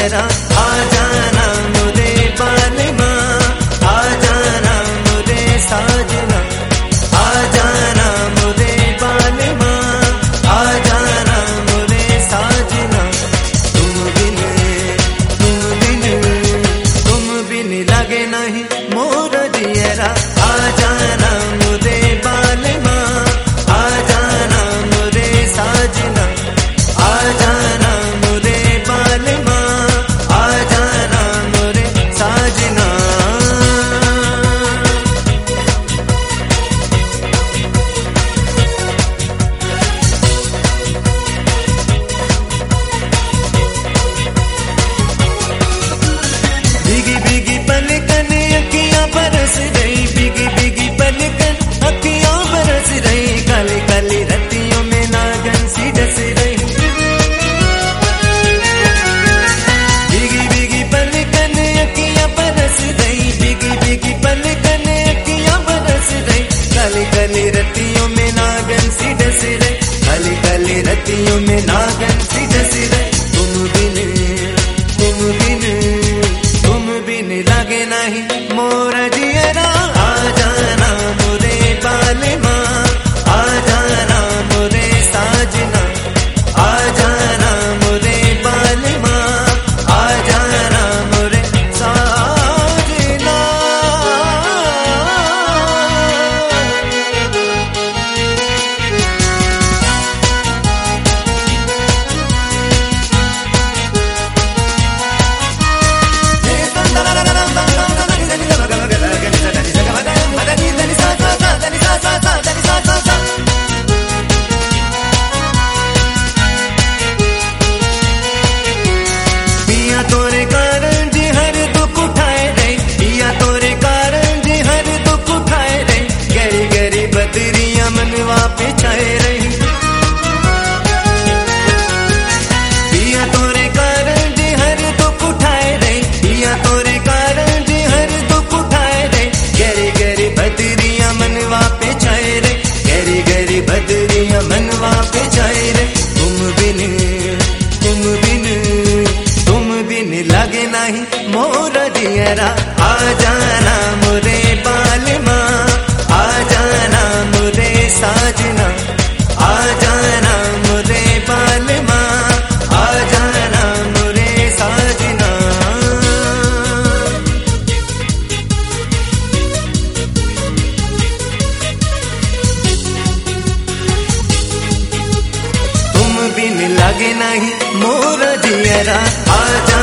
जियरा आ जाना मोरे बालमा, आ जाना मोरे साजना, आ जाना मोरे बालमा, आ जाना मोरे साजना। तुम बिन लगे नहीं मोर जियरा, आ जाना मोरे बालमा, आ जाना मोरे साजना, आ जाना मोरे बालमा, आ जाना मोरे साजना। भीगी भीगी पलकन अखियां बरस रही, भीगी भीगी पलकन अखियां बरस रही, काली काली रतियों में नागन सी डस रही। भीगी भीगी पलकन अखियां बरस रही, भीगी भीगी पलकन अखियां बरस रही, काली काली रतियों में नागन सी डस रही, काली काली रतियों में नागन सी डस रही। तुम बिन लगे नहीं मोर जियरा, आ जाना मोरे बालमा, आ जाना मोरे साजना, आ जाना मोरे बालमा, आ जाना मोरे साजना। पिया तोरे कारण जी हर दुख उठाए रहे, पिया तोरे कारण जी हर दुख उठाए रहे, गहरी गहरी बदरियां मनवा पे छाए रही। पिया तोरे कारण जी हर दुख उठाए रहे, पिया तोरे कारण जी हर दुख उठाए रहे, गहरी गहरी बदरियां मनवा पे छाए रहे, गहरी गहरी बदरियां मनवा पे छाए रहे। तुम बिन लगे नहीं मोर जियरा, आ जाना मोरे बालमा, आ जाना मोरे साजना, आ जाना मोरे बालमा, आ जाना मोरे साजना। तुम बिन लगे नहीं मोर जियरा, आ